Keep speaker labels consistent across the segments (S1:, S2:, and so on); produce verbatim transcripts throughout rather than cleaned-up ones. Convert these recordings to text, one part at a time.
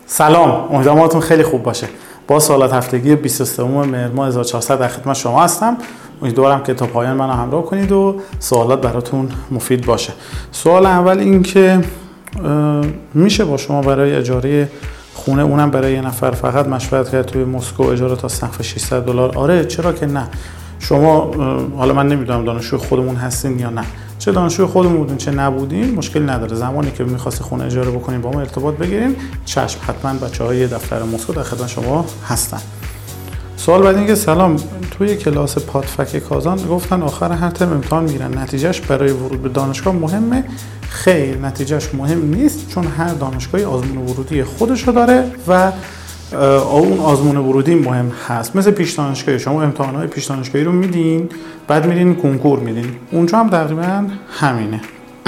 S1: سلام، امیدوارم حالتون خیلی خوب باشه. با سوالات هفتگی بیست و سه مهر ماه هزار و چهارصد در خدمت شما هستم. امیدوارم که تا پایان منو همراه کنید و سوالات براتون مفید باشه. سوال اول این که میشه با شما برای اجاره خونه، اونم برای یه نفر فقط مشورت کرد توی مسکو اجاره تا سقف ششصد دلار؟ آره، چرا که نه. شما حالا من نمیدونم دانشجوی خودمون هستین یا نه، چه دانشجوی خودمون بودین چه نبودین مشکل نداره. زمانی که می‌خواستین خونه اجاره بکنین با ما ارتباط بگیرین، چشم، حتما بچه‌های دفتر مسکو در خدمت شما هستن. سوال بعد این که سلام، توی کلاس پادفک کازان گفتن آخر هر ترم امتحان میگیرن، نتیجهش برای ورود به دانشگاه مهمه؟ خیر، نتیجهش مهم نیست، چون هر دانشگاهی آزمون ورودی خودشو داره و اون آزمون ورودی مهم هست. مثل پیش دانشگاهی، شما امتحانات پیش دانشگاهی رو میدین، بعد میرین کنکور میدین، اونجا هم تقریبا همینه.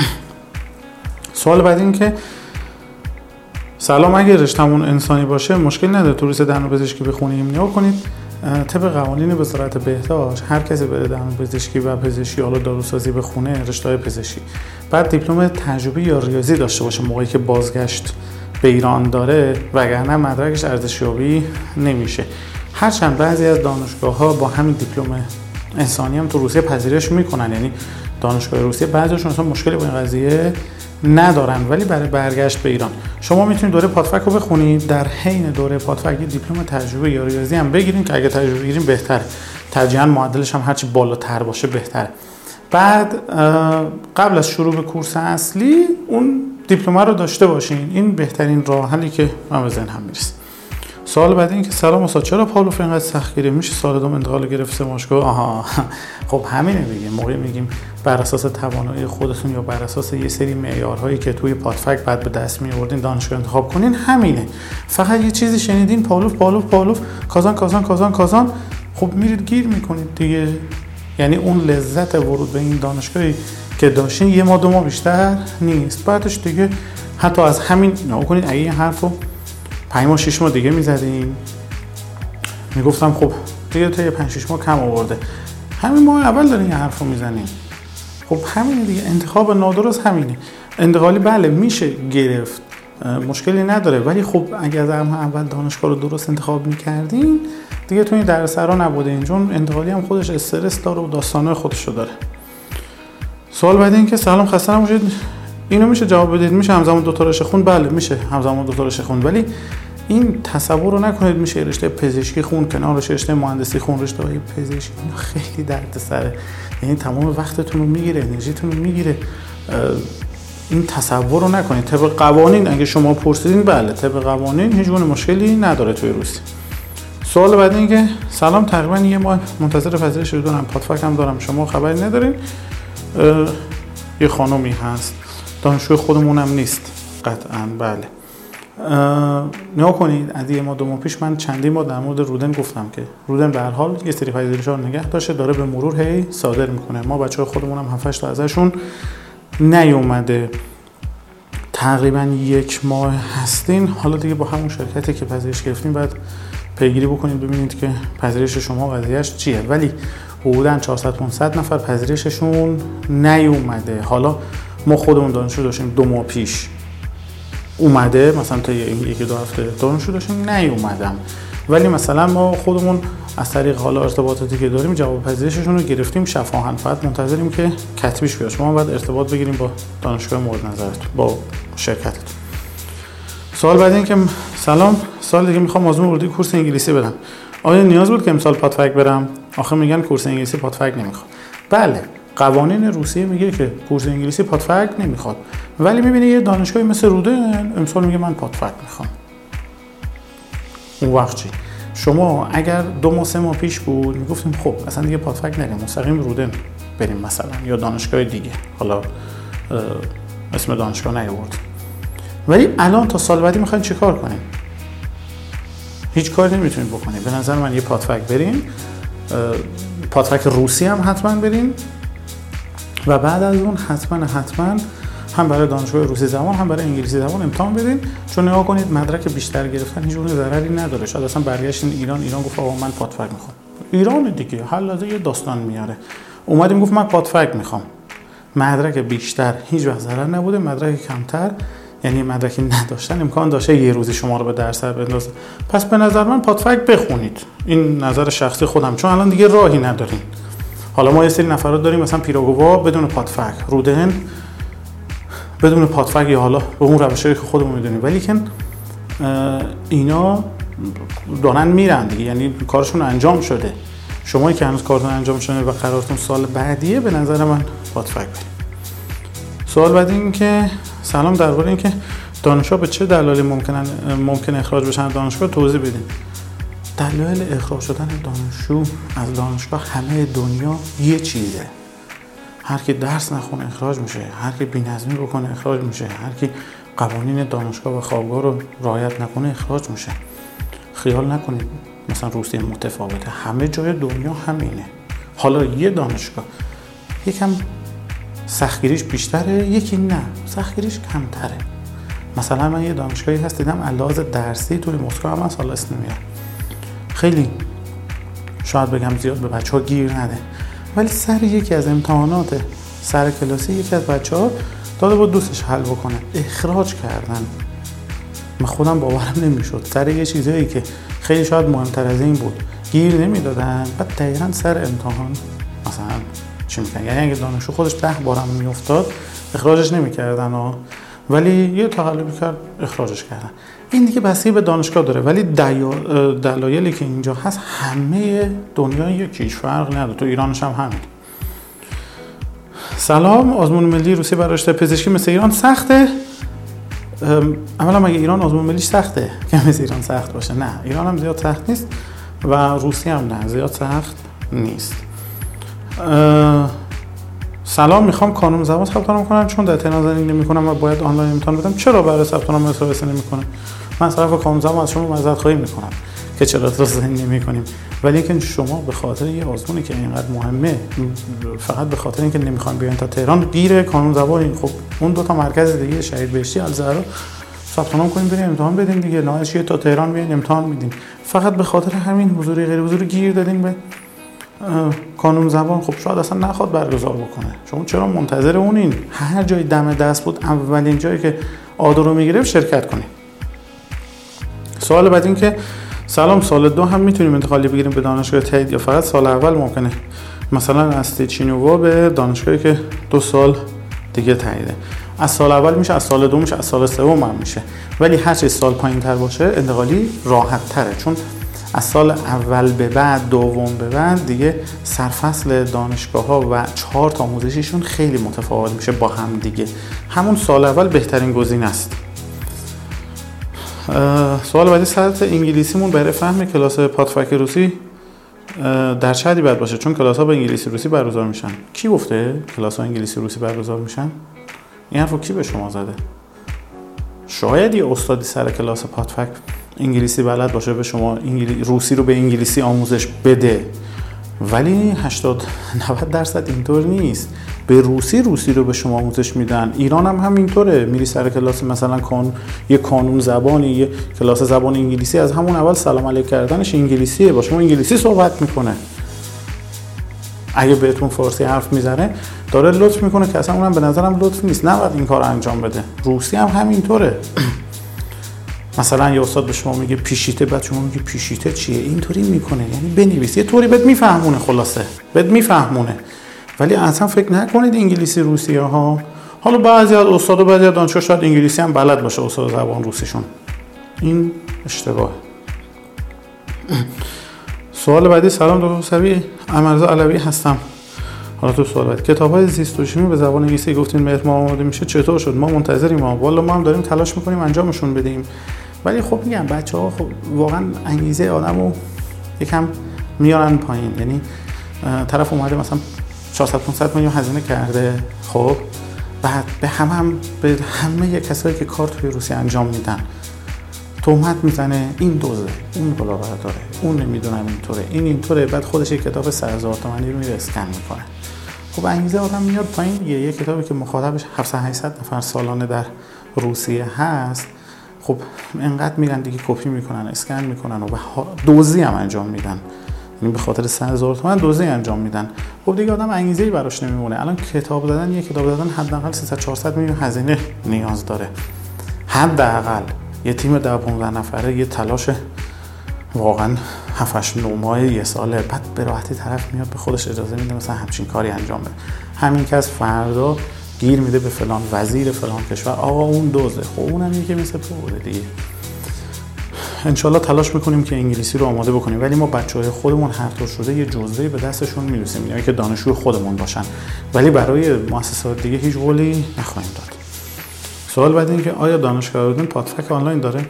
S1: سوال بعد این که سلام، اگه رشتمون انسانی باشه مشکل نداره تو رشته دندانپزشکی بخونیم؟ نیا کنید طبق قوانین وزارت بهداشت هر کسی بره دندانپزشکی و پزشکی، حالا داروسازی بخونه، رشته‌های پزشکی، بعد دیپلم تجربی یا ریاضی داشته باشه موقعی که بازگشت به ایران داره، وگرنه مدرکش ارزشیابی نمیشه. هرچند بعضی از دانشگاه‌ها با همین دیپلم انسانی هم تو روسیه پذیرش میکنن، یعنی دانشگاه روسیه بعضیشون اصلا مشکلی با این قضیه ندارن، ولی برای برگشت به ایران شما میتونید دوره پادفک رو بخونید، در حین دوره پادفک دیپلم تجربی یا ریاضی هم بگیرین که اگه تجربه بگیرین بهتره، ترجیحاً معدلش هم هرچی بالاتر باشه بهتره. بعد قبل از شروع به کورس اصلی اون دیپلم رو داشته باشین، این بهترین راه حلی که من به ذهنم میرسه. سوال بعد این که سلام استاد، چرا پاولوف اینقدر سخت گیره؟ میشه سال دوم انتقال گرفت سه ماشگاه؟ آها، خب همینه دیگه. موقعی میگیم بر اساس توانایی خودتون یا بر اساس یه سری معیارهایی که توی پادفک بعد به دست میآوردین دانشگاه انتخاب کنین، همینه. فقط یه چیزی شنیدین پاولوف پاولوف پاولوف کازان کازان کازان کازان، خب میرید گیر میکنید دیگه. یعنی اون لذت ورود به این دانشگاهی که داشتین یه ماه دو ماه بیشتر نیست. بعدش دیگه حتی از همین نگاه کنید، اگه این حرفو پنج ماه شش ماه دیگه میزدین میگفتم خب دیگه تا یه پنج شش ماه کم آورده، همین ماه اول دارین این حرفو میزنین. خب همینه دیگه، انتخاب نادرست همینه. انتقالی بله میشه گرفت، مشکلی نداره، ولی خب اگر در اول دانشگاه رو درست انتخاب میکردین دیگه تو این دردسرا نبودین، چون انتقالی هم خودش استرس داره و داستانای خودشو داره. سوال بعد این که سلام، خسته نباشید، اینو میشه جواب بدید میشه همزمان دو تا رشته خوند؟ بله میشه همزمان دو تا رشته خوند، ولی این تصور رو نکنید میشه رشته پزشکی خوند کنارش رشته مهندسی خوند. رشته های پزشکی خیلی دردسره، یعنی تمام وقتتون رو میگیره، انرژیتون رو میگیره. این تصور رو نکنید. طبق قوانین اگه شما پرسیدین، بله طبق قوانین هیچ گونه مشکلی نداره توی روسیه. سوال بعد این که سلام، تقریبا یه ماه منتظر پذیرش رو دارم، پادفک هم دارم، شما خبری ندارین؟ یه خانومی هست، دانشجوی خودمونم نیست قطعاً. بله نگاه کنید، از یه ماه دو ماه پیش من چندین بار در مورد رودن گفتم که رودن به هر حال یه سری پذیرش‌ها رو نگه داشته، داره به مرور هی صادر میکنه. ما بچه‌های خودمونم هفت هشت تا ازشون نیومده، تقریبا یک ماه هستین. حالا دیگه با همون شرکتی که پذیرش گرفتین بعد پیگیری بکنید ببینید که پذیرش شما قضیهش چیه، ولی حدوداً چهارصد پانصد نفر پذیرششون نیومده. حالا ما خودمون دانشجو داشتیم دو ماه پیش اومده، مثلا تا یکی دو هفته دانشجو داشتیم نیومدم، ولی مثلا ما خودمون از طریق حالا ارتباطاتی که داریم جواب پذیرششون رو گرفتیم شفاهن، فقط منتظریم که کتبیش بیاد. شما باید ارتباط بگیریم با دانشگاه مورد نظرتون، با شرکتتون. سوال بعد این که سلام، سال دیگه میخوام آزمون ورودی کورس انگلیسی بدم، آیا نیاز بود که امسال پادفک برم؟ آخه میگن کورس انگلیسی پادفک نمیخواد. بله، قوانین روسیه میگه که کورس انگلیسی پادفک نمیخواد، ولی میبینی یه دانشگاهی مثل رودن امسال میگه من پادفک میخوام. اون وقت چی؟ شما اگر دو ماه سه ماه پیش بود میگفتیم خب اصلا دیگه پادفک نریم، مستقیم رودن بریم مثلا، یا دانشگاه دیگه، حالا اسم دانشگاه نیاورد. ولی الان تا سال بعدی میخواین چیکار کنین؟ هیچ کاری نمیتونید بکنید. به نظر من یه پادفک برین، پادفک روسی هم حتما برین، و بعد از اون حتما حتما هم برای دانشگاه روسی زبان هم برای انگلیسی زبان امتحان بدین، چون نگاه کنید مدرک بیشتر گرفتن هیچ گونه ضرری نداره. شاید اصلا برگشتین ایران، ایران گفت آقا من پادفک میخوام. ایران دیگه حالا یه داستان میاره. اومدیم گفت من پادفک میخوام، مدرک بیشتر هیچ وقت ضرر نبوده، مدرک کمتر یعنی مدرکی نداشتن امکان داشته یه روزی شما رو به درس بندازه. پس به نظر من پادفک بخونید. این نظر شخصی خودم، چون الان دیگه راهی ندارین. حالا ما یه سری نفرات داریم مثلا پیراگووا بدون پادفک، رودن بدون پادفک، یا حالا به اون روشی که خودمون میدونیم، ولی که اینا دارن میرن دیگه، یعنی کارشون انجام شده. شمایی که هنوز کارتون انجام شده و قرارتون سال بعدیه، به نظر من پادفک برید. سوال بعدی این که سلام، درباره این که دانشجو به چه دلایلی ممکنن ممکن اخراج بشن دانشگاه توضیح بدین. دلایل اخراج شدن دانشجو از دانشگاه همه دنیا یه چیزه. هر کی درس نخونه اخراج میشه، هر کی بی‌نظمی بکنه اخراج میشه، هر کی قوانین دانشگاه و خوابگاه رو رعایت نکنه اخراج میشه. خیال نکنید مثلا روسیه متفاوته، همه جای دنیا همینه. حالا یه دانشگاه یکم سختگیریش بیشتره، یکی نه سختگیریش کمتره. مثلا من یه دانشگاهی هست دیدم علاوه درسی توی مسکو هم سال اسم نمیاره، خیلی شاید بگم زیاد به بچه ها گیر نده، ولی سر یکی از امتحانات سر کلاسی یکی از بچه ها داده بود دوستش حل بکنه، اخراج کردن. من خودم باورم نمیشد سر یه چیزایی که خیلی شاید مهمتر از این بود گیر نمیدادن، بعد دقیقاً سر امتحان مثلا چی میکنن. یعنی اگه دانشجو خودش ده بارم میافتاد اخراجش نمیکردن ها، ولی یه تقلبی کرد اخراجش کردن. این دیگه بستگی به دانشگاه داره، ولی دلایلی که اینجا هست همه دنیا یکیش، فرق نداره، تو ایرانش هم همین. سلام، آزمون ملی روسیه برای رشته پزشکی مثل ایران سخته؟ اولا مگه ایران آزمون ملیش سخته که مثل ایران سخت باشه؟ نه، ایران هم زیاد سخت نیست و روسیه هم نه زیاد سخت نیست. سلام، میخوام کانون زبان ثبت نام کنم چون در تهران زندگی نمی‌کنم و باید آنلاین امتحان بدم. چرا برای ثبت نام استفاده نمی‌کنه؟ من صرف کانون زبان از شما معذرت خواهی می‌کنم که چرا اعتراض نمی‌کنیم، ولی اینکه شما به خاطر یه آزمونی که اینقدر مهمه، فقط به خاطر اینکه نمی‌خوایم بیاین تا تهران گیر کانون زبان، خب اون دو تا مرکز دیگه شهید بهشتی الزهرا ثبت نام کنیم بریم امتحان بدیم دیگه، نهایتش تا تهران بیاین امتحان میدیم. فقط به خاطر همین حضوری غیر حضوری گیر دادین به کانون زبان. خب شاید اصلا نخواد برگزار بکنه، شما چرا منتظر اونین؟ هر جای دم دست بود اولین جایی که آدو رو میگیره شرکت کنید. سوال بعد این که سلام، سال دو هم میتونیم انتقالی بگیریم به دانشگاه تایید یا فقط سال اول ممکنه؟ مثلا از تیچینووا به دانشگاهی که دو سال دیگه تاییده، از سال اول میشه، از سال دو میشه، از سال سوم هم میشه، ولی هر چه سال پایین‌تر باشه انتقالی راحت تره، چون از سال اول به بعد، دوم به بعد دیگه سرفصل دانشگاه‌ها و چهار تا آموزشیشون خیلی متفاوت میشه با هم دیگه. همون سال اول بهترین گزینه است. سوال بعدی، سطح انگلیسیمون برای فهم کلاس پادفک روسی در چه حدی باید باشه؟ چون کلاس‌ها به انگلیسی روسی برگزار میشن. کی گفته کلاس‌ها انگلیسی روسی برگزار میشن؟ این حرفو کی به شما زده؟ شاید یه استادی سر کلاس پادفک انگلیسی بلد باشه به شما انگلی... روسی رو به انگلیسی آموزش بده، ولی هشتاد نود درصد اینطور نیست. به روسی روسی رو به شما آموزش میدن. ایران هم همینطوره، میری سر کلاس مثلا کان یه کانون زبانی، یه کلاس زبان انگلیسی، از همون اول سلام علیک کردنش انگلیسیه، با شما انگلیسی صحبت میکنه. اگه بهتون فارسی حرف میزنه داره لطف میکنه که اصلا اونم به نظرم لطف نیست، نباید این کار انجام بده. روسی هم همینطوره. مثلا یه استاد به شما میگه پیشیته، بعد شما میگه پیشیته چیه؟ اینطوری میکنه، یعنی بنویس یه طوری بهت میفهمونه، خلاصه بهت میفهمونه، ولی اصلا فکر نکنید انگلیسی روسیه ها. حالا بعضی از استادا بعضی از دانشجو شاید انگلیسی هم بلد باشه، استاد زبان روسیشون، این اشتباهه. سوال بعدی، سلام دکتر سوی، امرزا علوی هستم. حالا تو سوال بعدی، کتاب‌های زیست و شیمی به زبان انگلیسی گفتین مهر ما آماده میشه، چطور شد؟ ما منتظریم، ما والا ما هم داریم تلاش میکنیم انجامشون بدیم، ولی خب میگم بچه‌ها خب واقعا انگیزه آدمو یکم میارن پایین. یعنی طرف اومده مثلا چهارصد پانصد میلیون هزینه کرده، خب بعد به همه هم به همه کسایی که کار توی روسیه انجام میدن تهمت میزنه، این دوزه، اون بالا داره، اون نمیدونم اینطوره، این اینطوره، بعد خودش یک کتاب سه هزار تومانی رو میره اسکن میکنه. خب انگیزه آدم میاد پایین دیگه. یک کتابی که مخاطبش هفتصد هشتصد نفر سالانه در روسیه هست، خب انقدر میرن دیگه کپی میکنن، اسکن میکنن و دوزی هم انجام میدن، یعنی به خاطر سه هزار تومان دوزی انجام میدن. خب دیگه آدم انگیزه‌ای براش نمیمونه. الان کتاب دادن، یک کتاب دادن حداقل سیصد چهارصد میلیون هزینه نیاز داره. حداقل یه تیم ده پانزده نفره یه تلاش واقعا هفت هشت نه ماه یه ساله، بعد به راحتی طرف میاد به خودش اجازه میده مثلا همچین کاری انجام بده. همین که از فردا گیر میده به فلان وزیر فلان کشور، آقا اون دوزه، خب اونم یکی مثل تو بوده دیگه. انشالله تلاش میکنیم که انگلیسی رو آماده بکنیم، ولی ما بچهای خودمون هر طور شده یه جزوه‌ای به دستشون میرسیم، یعنی که دانشجو خودمون باشن، ولی برای مؤسسات دیگه هیچ قولی نخواهیم داد. سوال بعد این که آیا دانشگاه اردن پادفک آنلاین داره؟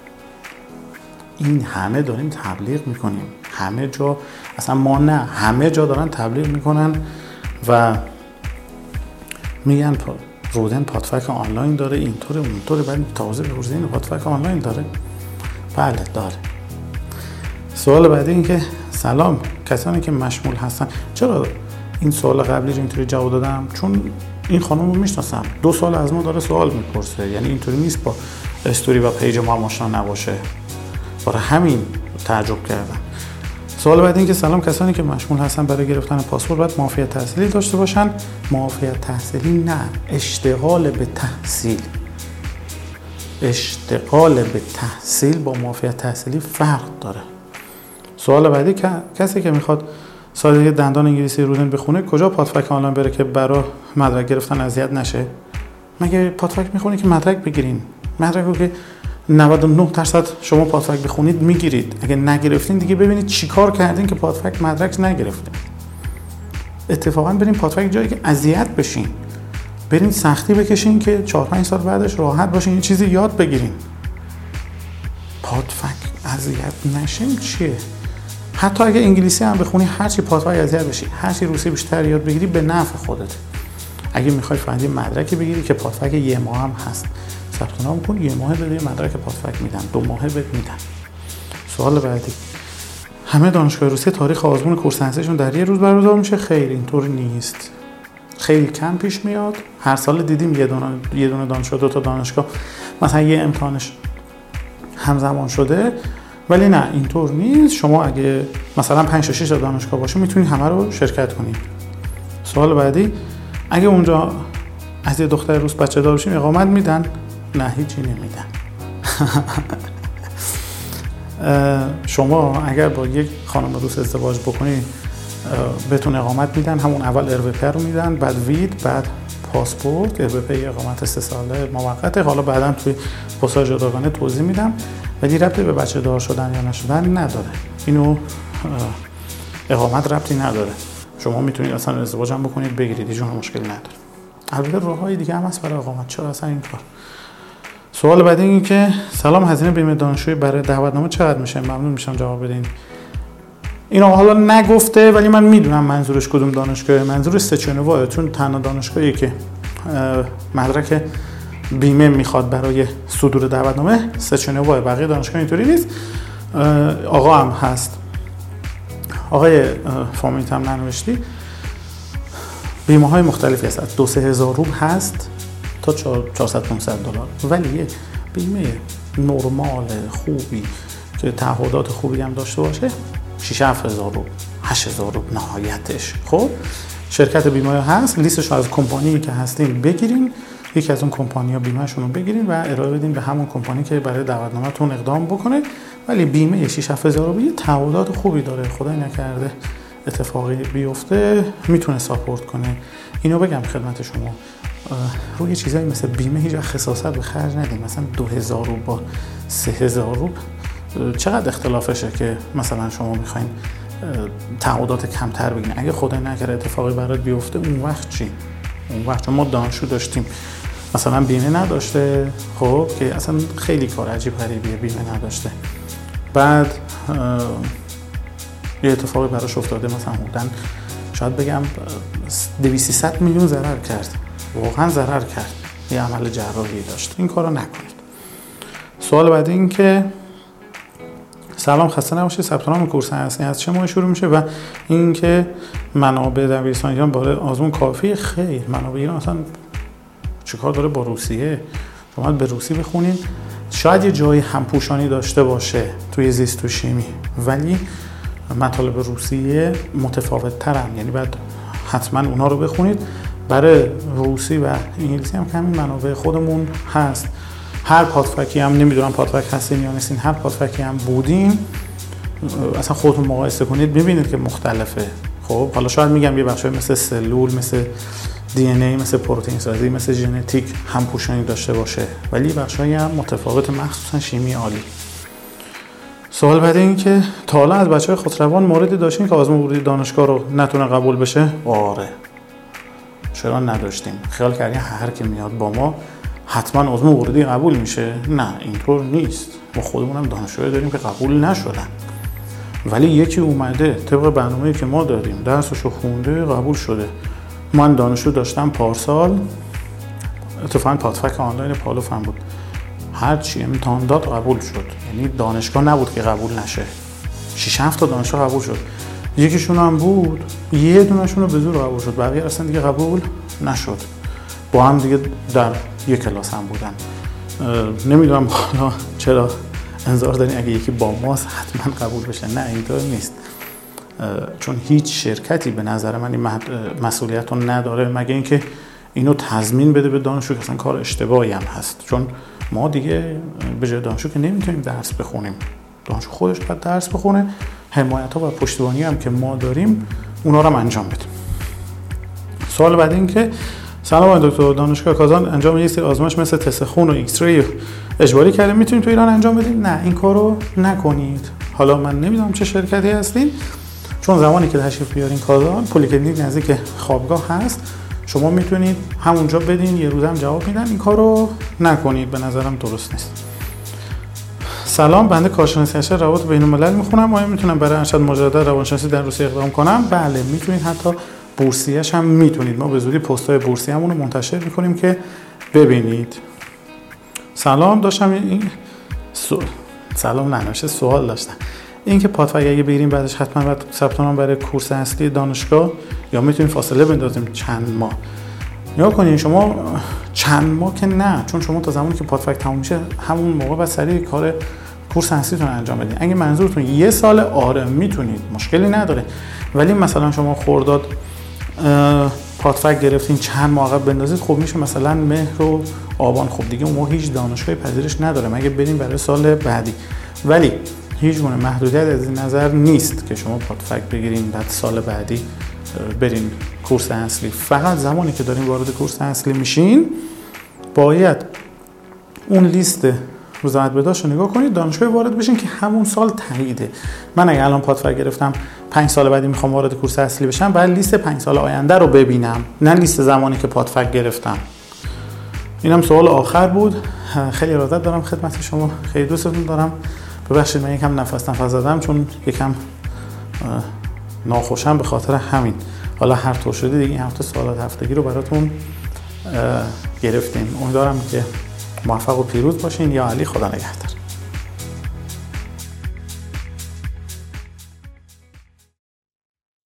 S1: این همه داریم تبلیغ میکنیم، همه جا، اصلا ما نه، همه جا دارن تبلیغ میکنن و میگن رودن پادفک آنلاین داره، اینطوره اونطوره، بعد تازه بپرسید این پادفک آنلاین داره؟ بله داره. سوال بعدی این که سلام، کسانی که مشمول هستن، چرا این سوال قبلی رو اینطوری جواب دادم؟ چون این خانم رو میشناسم، دو سال از ما داره سوال میپرسه، یعنی اینطوری نیست با استوری و پیج ما آشنا نباشه، برای همین تعجب کردم. سوال بعد این که سلام، کسانی که مشمول هستن برای گرفتن پاسپورت باید معافیت تحصیلی داشته باشن؟ معافیت تحصیلی نه، اشتغال به تحصیل. اشتغال به تحصیل با معافیت تحصیلی فرق داره. سوال بعدی که کسی که میخواد سال دندان انگلیسی رودن بخونه کجا پادفک آنلاین بره که برای مدرک گرفتن اذیت نشه؟ مگه پادفک میخونی که مدرک بگیرین؟ مدرک رو که نود و نه درصد شما پادفک بخونید میگیرید، اگه نگرفتین دیگه ببینید چیکار کردین که پادفک مدرک نگرفتین. اتفاقا بریم پادفک جایی که اذیت بشین، بریم سختی بکشین که چهار پنج سال بعدش راحت باشین یه چیزی یاد بگیرین. پادفک اذیت نشین چیه؟ حتی اگه انگلیسی هم بخونی، هرچی پادفک اذیت بشی، هرچی روسی بیشتر یاد بگیری به نفع خودت. اگه میخوای فقط مدرکی بگیری که پادفک یه ماه هم هست، ثبت نام کن، یه ماه بده مدرک پادفک میدن، دو ماه بهت میدن. سوال بعدی، همه دانشگاه روسیه تاریخ آزمون کورس انسشون در یه روز برگزار میشه؟ خیر، اینطور نیست، خیلی کم پیش میاد. هر سال دیدیم یه دونه یه دونه دانشگاه، دو تا دانشگاه مثلا یه امتحانش همزمان شده، ولی نه اینطور نیست. شما اگه مثلا پنج تا شش تا دانشگاه باشه میتونید همه رو شرکت کنید. سوال بعدی، اگه اونجا از یه دختر روس بچه دار بشیم اقامت میدن؟ نه، هیچی نمیدن. شما اگر با یک خانم روس ازدواج بکنید بهتون اقامت میدن، همون اول ار وی پی رو میدن، بعد وید، بعد پاسپورت. ار وی پی اقامت سه ساله موقته، حالا بعداً توی پاساژ جداگانه توضیح میدم، ولی ربطی به بچه دار شدن یا نشدن نداره. اینو اقامت ربطی نداره، شما میتونید اصلا ازدواج هم بکنید بگیرید، هیچ مشکل نداره. البته راههای دیگه هم هست برای اقامت، چرا اصلا این کار. سوال بعدی این که سلام، هزینه بیمه دانشجویی برای دعوتنامه چقدر میشه؟ ممنون میشم جواب بدین. اینو حالا نگفته ولی من میدونم منظورش کدوم دانشگاهه. منظورش سچنواه، چون تنها دانشگاهی که مدرک بیمه میخواد برای صدور دعوتنامه سچنواه، بقیه دانشگاه اینطوری نیست. آقا هم هست، آقای فامیت هم ننوشتی، بیمه های مختلفی هست، دو سه هزار روبل هست تا چهارصد پانصد دلار، ولی یه بیمه نرمال خوبی که تعهدات خوبی هم داشته باشه شش هفت هزار روبل، هشت هزار روبل نهایتش. خب شرکت بیمه هست، لیستش رو از کمپانی که هستین بگیرین، یکی از اون کمپانی‌ها بیمه‌شون رو بگیرین و ارائه بدین به همون کمپانی که برای دعوتنامه‌تون اقدام بکنه. ولی بیمه شش هفت هزار روبل تعهدات خوبی داره، خدای نکرده اتفاقی بیفته میتونه ساپورت کنه. اینو بگم خدمت شما، روی چیزایی مثل بیمه هیچ خصاصت به خرج ندیم. مثلا دو هزار روبل با سه هزار روبل چقدر اختلافشه که مثلا شما میخواین تعهدات کمتر بگیرین. اگه خدای نکرده اتفاقی برات بیفته اون وقت چی؟ اون وقت ما دانشجو داشتیم مثلا بیمه نداشته، خب که اصلا خیلی کار عجیب غریبیه، بیمه نداشته، بعد یه اتفاقی براش افتاده، مثلا بودن شاید بگم دویست سیصد میلیون ضرر کرد، واقعا ضرر کرد، یه عمل جراحی داشت. این کارو نکنید. سوال بعدی این که سلام، خسته نباشید، ثبت نام کورس هستی از چه ماه شروع میشه و این که منابع دبیرستان ایران برای آزمون کافی؟ خیر، منابع ایران اصلا چیکار داره با روسیه؟ شما به روسی بخونید، شاید یه جایی همپوشانی داشته باشه توی زیست و شیمی، ولی مطالب روسیه متفاوت ترن، یعنی باید حتما اونا رو بخونید. برای روسی و انگلیسی هم همین منابع خودمون هست. هر پادفکی هم نمیدونم پادفک هستین یا نیستین، هر پادفکی هم بودین اصلا خودتون مقایسه کنید ببینید که مختلفه. خب حالا شاید میگم یه بخشای مثل سلول، مثل دی ان ای، مثل پروتئین سازی، مثل ژنتیک هم پوشانی داشته باشه، ولی بخشایی هم متفاوت، مخصوصا شیمی عالی. سوال بعد این که تا حالا از بچهای خودروان موردی داشتین که آزمون ورودی دانشگاه رو نتونه قبول بشه؟ آره. چرا نداشتیم؟ خیال کردیم هر کی میاد با ما حتما آزمون ورودی قبول میشه؟ نه، اینطور نیست. ما خودمون هم دانشجویی داریم که قبول نشدن، ولی یکی اومده طبق برنامه‌ای که ما داریم درسشو خونده قبول شده. من دانشجو داشتم پارسال، اتفاقاً پادفک آنلاین پالوف هم بود، هر چی امتحان داد قبول شد. یعنی دانشگاه نبود که قبول نشه، شش هفت تا دانشگاه قبول شد. یکیشون هم بود یه دونهشون رو به زور قبول شد، بقیه اصلا دیگه قبول نشد. با هم دیگه در یک کلاس هم بودن. نمیدونم حالا چرا انتظار دارین اگه یکی با ماست حتما قبول بشه. نه، اینطور نیست، چون هیچ شرکتی به نظر من این مسئولیت رو نداره مگه اینکه اینو تضمین بده به دانشجو که اصلا کار اشتباهی هم هست. چون ما دیگه به جای دانشجو که نمیتونیم درس بخونیم، دانشجو خودش باید درس بخونه، حمایت ها و پشتیبانی هم که ما داریم اونا رو هم انجام بدیم. سوال بعد این که سلام آقای دکتر، دانشگاه کازان انجام یه سری آزمایش مثل تست خون و ایکس ری اجباری کرده، میتونید تو ایران انجام بدین؟ نه، این کارو نکنید. حالا من نمیدونم چه شرکتی هستین، چون زمانی که تشریف بیارین کازان پلیکلینیک نزدیک خوابگاه هست، شما میتونید همونجا بدین، یه روز هم جواب میدن. این کارو نکنید، به نظرم درست نیست. سلام، بنده کارشناسی ارشد روابط بین الملل میخونم، آیا میتونم برای ارشد مجدد روانشناسی در روسیه اقدام کنم؟ بله میتونید، حتی بورسیه‌اش هم میتونید. ما به زودی پست‌های بورسیه‌مون رو منتشر میکنیم که ببینید. سلام، داشتم این سو... سلام ننوشته سوال داشتم، این که پادفک اگه بگیریم بعدش حتما باید ثبت نام برای کورس اصلی دانشگاه یا میتونیم فاصله بندازیم چند ماه؟ نگاه کنین، شما چند ماه که نه، چون شما تا زمانی که پادفک تموم میشه همون موقع بعد سریع کار کورس اصلیتون انجام بدین. اگه منظورتون یه سال، آره میتونید، مشکلی نداره. ولی مثلا شما خرداد پادفک گرفتین چند ماه عقب بندازید، خب میشه مثلا مهر و آبان، خب دیگه اون هیچ دانشگاهی پذیرش نداره مگه بریم برای سال بعدی. ولی هیچ گونه محدودیت از این نظر نیست که شما پادفک بگیرین بعد سال بعدی برین کورس اصلی. فقط زمانی که دارین وارد کورس اصلی میشین باید اون لیست روزنامه بداشت رو نگاه کنید، دانشگاه وارد بشین که همون سال تاییده. من اگه الان پادفک گرفتم پنج سال بعدی میخوام وارد کورس اصلی بشم، باید لیست پنج سال آینده رو ببینم، نه لیست زمانی که پادفک گرفتم. اینم سوال آخر بود. خیلی ارادت دارم خدمت شما، خیلی دوستتون دارم. ببخشید من یکم نفس نفس زدم چون یکم ناخوشم به خاطر همین. حالا هر طور شده دیگه این هفته سوالات هفتگی رو براتون گرفتیم. امیدوارم که موفق و پیروز باشین. یا علی، خدا نگهدار.